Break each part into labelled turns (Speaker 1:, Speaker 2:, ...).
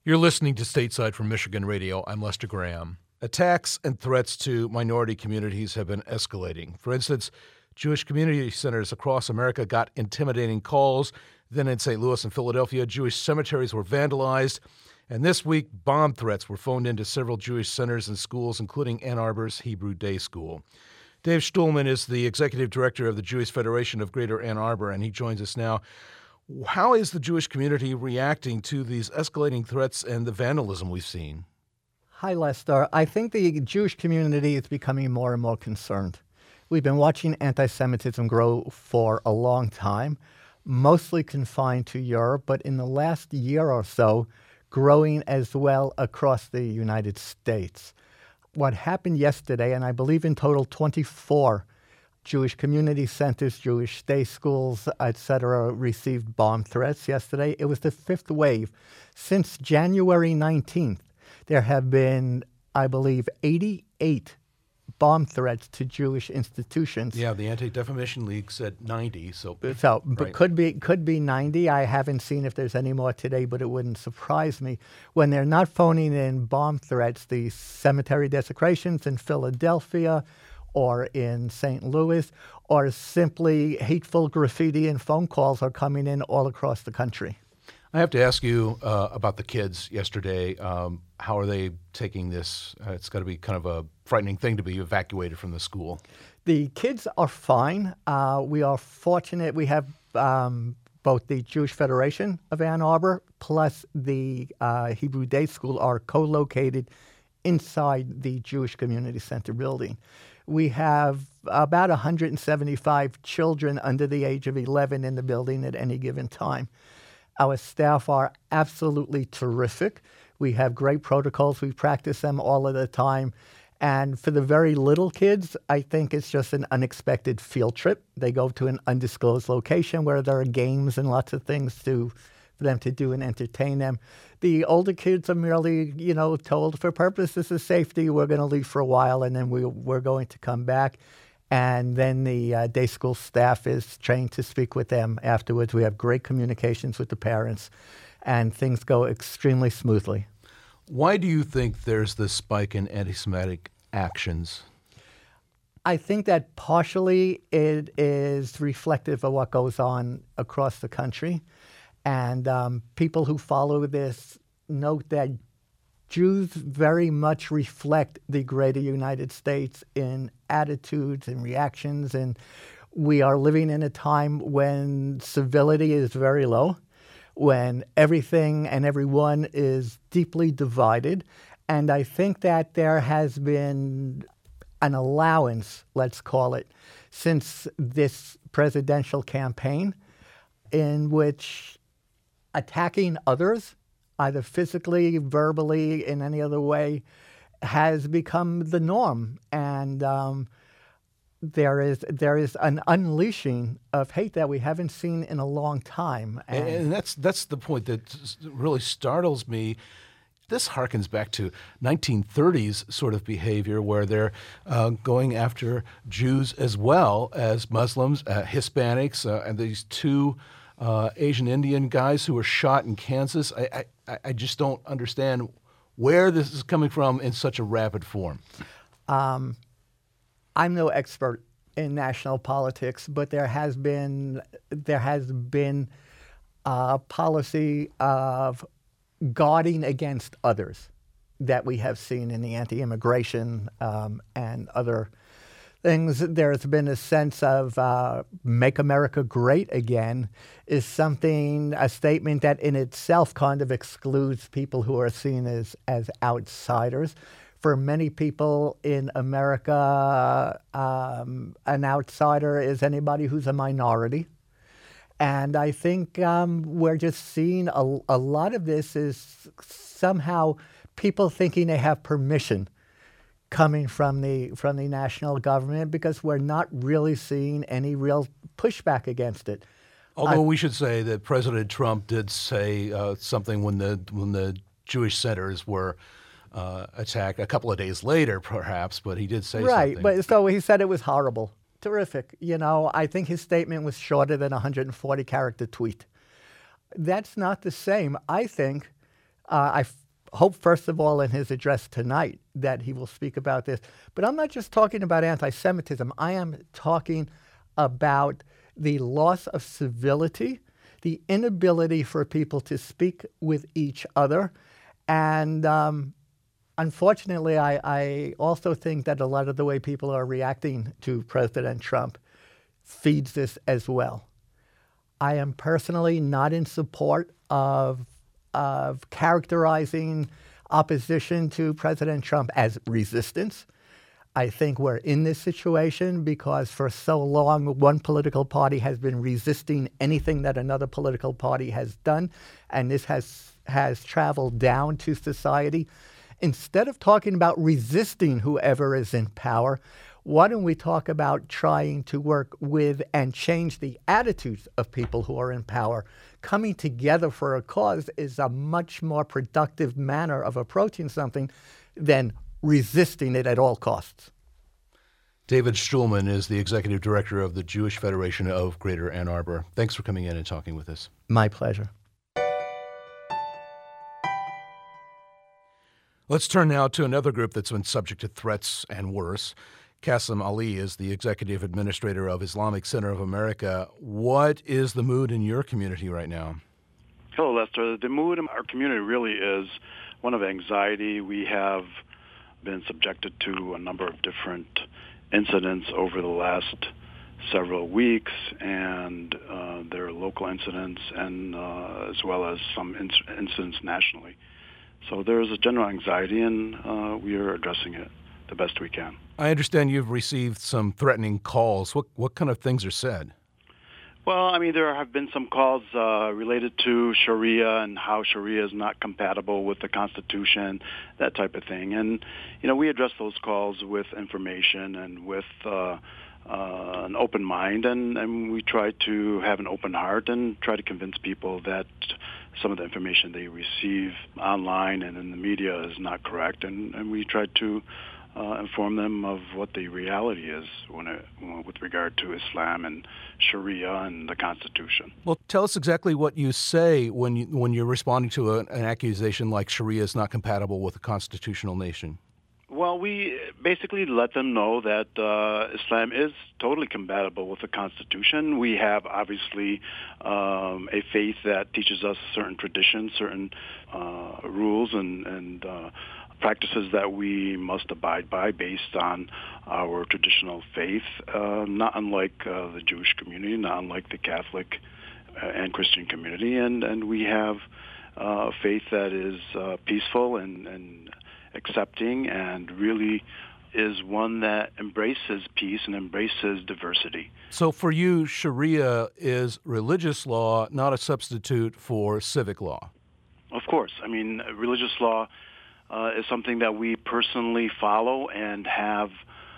Speaker 1: You're listening to Stateside from Michigan Radio. I'm Lester Graham. Attacks and threats to minority communities have been escalating. For instance, Jewish community centers across America got intimidating calls. Then in St. Louis and Philadelphia, Jewish cemeteries were vandalized. And this week, bomb threats were phoned into several Jewish centers and schools, including Ann Arbor's Hebrew Day School. Dave Stuhlman is the executive director of the Jewish Federation of Greater Ann Arbor, and he joins us now. How is the Jewish community reacting to these escalating threats and the vandalism we've seen?
Speaker 2: Hi, Lester. I think the Jewish community is becoming more and more concerned. We've been watching anti-Semitism grow for a long time, mostly confined to Europe, but in the last year or so, growing as well across the United States. What happened yesterday, and I believe in total 24 Jewish community centers, Jewish day schools, etc., received bomb threats yesterday. It was the fifth wave. Since January 19th, there have been, I believe, 88 bomb threats to Jewish institutions.
Speaker 1: Yeah, the Anti-Defamation League said 90. But
Speaker 2: right. could be 90. I haven't seen if there's any more today, but it wouldn't surprise me. When they're not phoning in bomb threats, the cemetery desecrations in Philadelphia or in St. Louis, or simply hateful graffiti and phone calls are coming in all across the country.
Speaker 1: I have to ask you about the kids yesterday. How are they taking this? It's got to be kind of a frightening thing to be evacuated from the school.
Speaker 2: The kids are fine. We are fortunate. We have both the Jewish Federation of Ann Arbor plus the Hebrew Day School are co-located inside the Jewish Community Center building. We have about 175 children under the age of 11 in the building at any given time. Our staff are absolutely terrific. We have great protocols. We practice them all of the time. And for the very little kids, I think it's just an unexpected field trip. They go to an undisclosed location where there are games and lots of things for them to do and entertain them. The older kids are merely, told for purposes of safety, we're going to leave for a while and then we're going to come back. And then the day school staff is trained to speak with them afterwards. We have great communications with the parents, and things go extremely smoothly.
Speaker 1: Why do you think there's this spike in anti-Semitic actions?
Speaker 2: I think that partially it is reflective of what goes on across the country. And people who follow this note that Jews very much reflect the greater United States in attitudes and reactions, and we are living in a time when civility is very low, when everything and everyone is deeply divided, and I think that there has been an allowance, let's call it, since this presidential campaign in which attacking others, either physically, verbally, in any other way, has become the norm. And there is an unleashing of hate that we haven't seen in a long time.
Speaker 1: And that's the point that really startles me. This harkens back to 1930s sort of behavior where they're going after Jews as well as Muslims, Hispanics, and these two Asian Indian guys who were shot in Kansas. I just don't understand where this is coming from in such a rapid form.
Speaker 2: I'm no expert in national politics, but there has been a policy of guarding against others that we have seen in the anti-immigration and other things. There's been a sense of make America great again is a statement that in itself kind of excludes people who are seen as outsiders. For many people in America, an outsider is anybody who's a minority. And I think we're just seeing a lot of this is somehow people thinking they have permission coming from the national government because we're not really seeing any real pushback against it.
Speaker 1: Although we should say that President Trump did say something when the Jewish centers were attacked a couple of days later, perhaps, but he did say something.
Speaker 2: Right, but so he said it was horrible. Terrific. I think his statement was shorter than a 140-character tweet. That's not the same. I think Hope, first of all, in his address tonight that he will speak about this. But I'm not just talking about anti-Semitism. I am talking about the loss of civility, the inability for people to speak with each other. And unfortunately, I also think that a lot of the way people are reacting to President Trump feeds this as well. I am personally not in support of characterizing opposition to President Trump as resistance. I think we're in this situation because for so long, one political party has been resisting anything that another political party has done, and this has traveled down to society. Instead of talking about resisting whoever is in power, why don't we talk about trying to work with and change the attitudes of people who are in power? Coming together for a cause is a much more productive manner of approaching something than resisting it at all costs.
Speaker 1: David Stuhlman is the executive director of the Jewish Federation of Greater Ann Arbor. Thanks for coming in and talking with us.
Speaker 2: My pleasure.
Speaker 1: Let's turn now to another group that's been subject to threats and worse. Qasim Ali is the executive administrator of Islamic Center of America. What is the mood in your community right now?
Speaker 3: Hello, Lester. The mood in our community really is one of anxiety. We have been subjected to a number of different incidents over the last several weeks, and there are local incidents and as well as some incidents nationally. So there's a general anxiety, and we are addressing it the best we can.
Speaker 1: I understand you've received some threatening calls. What kind of things are said?
Speaker 3: Well, I mean, there have been some calls related to Sharia and how Sharia is not compatible with the Constitution, that type of thing. And, we address those calls with information and with an open mind, and we try to have an open heart and try to convince people that some of the information they receive online and in the media is not correct, and we try to inform them of what the reality is with regard to Islam and Sharia and the Constitution.
Speaker 1: Well, tell us exactly what you say when you're responding to an accusation like Sharia is not compatible with a constitutional nation.
Speaker 3: Well, we basically let them know that Islam is totally compatible with the Constitution. We have, obviously, a faith that teaches us certain traditions, certain rules and practices that we must abide by based on our traditional faith, not unlike the Jewish community, not unlike the Catholic and Christian community. And we have a faith that is peaceful and accepting and really is one that embraces peace and embraces diversity.
Speaker 1: So for you, Sharia is religious law, not a substitute for civic law.
Speaker 3: Of course. I mean, religious law is something that we personally follow and have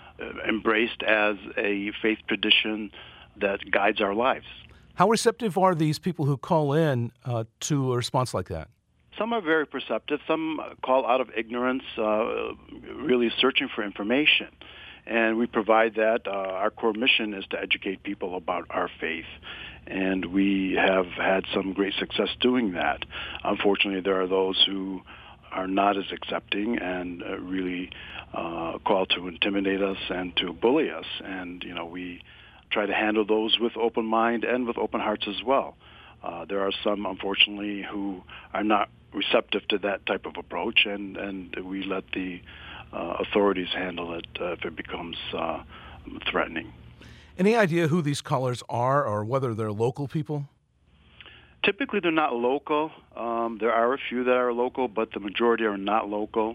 Speaker 3: embraced as a faith tradition that guides our lives.
Speaker 1: How receptive are these people who call in to a response like that?
Speaker 3: Some are very perceptive. Some call out of ignorance, really searching for information. And we provide that. Our core mission is to educate people about our faith. And we have had some great success doing that. Unfortunately, there are those who are not as accepting and really call to intimidate us and to bully us. And, we try to handle those with open mind and with open hearts as well. There are some, unfortunately, who are not receptive to that type of approach, and we let the authorities handle it if it becomes threatening.
Speaker 1: Any idea who these callers are or whether they're local people?
Speaker 3: Typically, they're not local. There are a few that are local, but the majority are not local.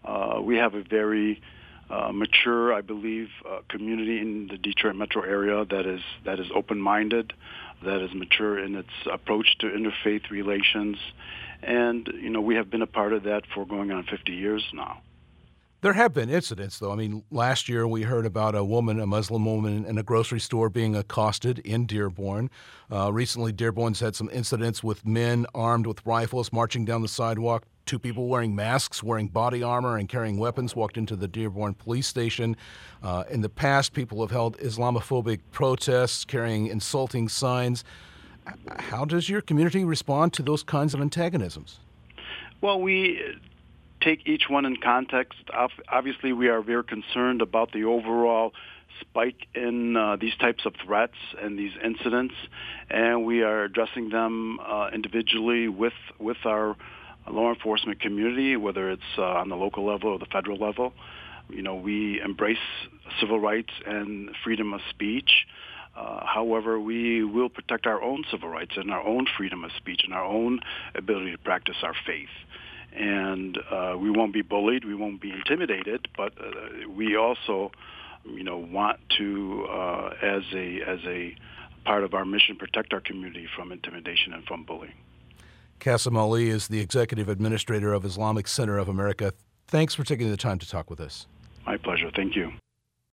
Speaker 3: We have a very mature, I believe, community in the Detroit metro area that is open-minded, that is mature in its approach to interfaith relations. And, we have been a part of that for going on 50 years now.
Speaker 1: There have been incidents, though. I mean, last year we heard about a Muslim woman in a grocery store being accosted in Dearborn. Recently, Dearborn's had some incidents with men armed with rifles marching down the sidewalk. 2 people wearing masks, wearing body armor, and carrying weapons walked into the Dearborn police station. In the past, people have held Islamophobic protests, carrying insulting signs. How does your community respond to those kinds of antagonisms?
Speaker 3: Well, we take each one in context. Obviously, we are very concerned about the overall spike in these types of threats and these incidents, and we are addressing them individually with our law enforcement community, whether it's on the local level or the federal level. We embrace civil rights and freedom of speech. However, we will protect our own civil rights and our own freedom of speech and our own ability to practice our faith. And we won't be bullied, we won't be intimidated, but we also, want to, as a part of our mission, protect our community from intimidation and from bullying.
Speaker 1: Qasim Ali is the Executive Administrator of Islamic Center of America. Thanks for taking the time to talk with us.
Speaker 3: My pleasure. Thank you.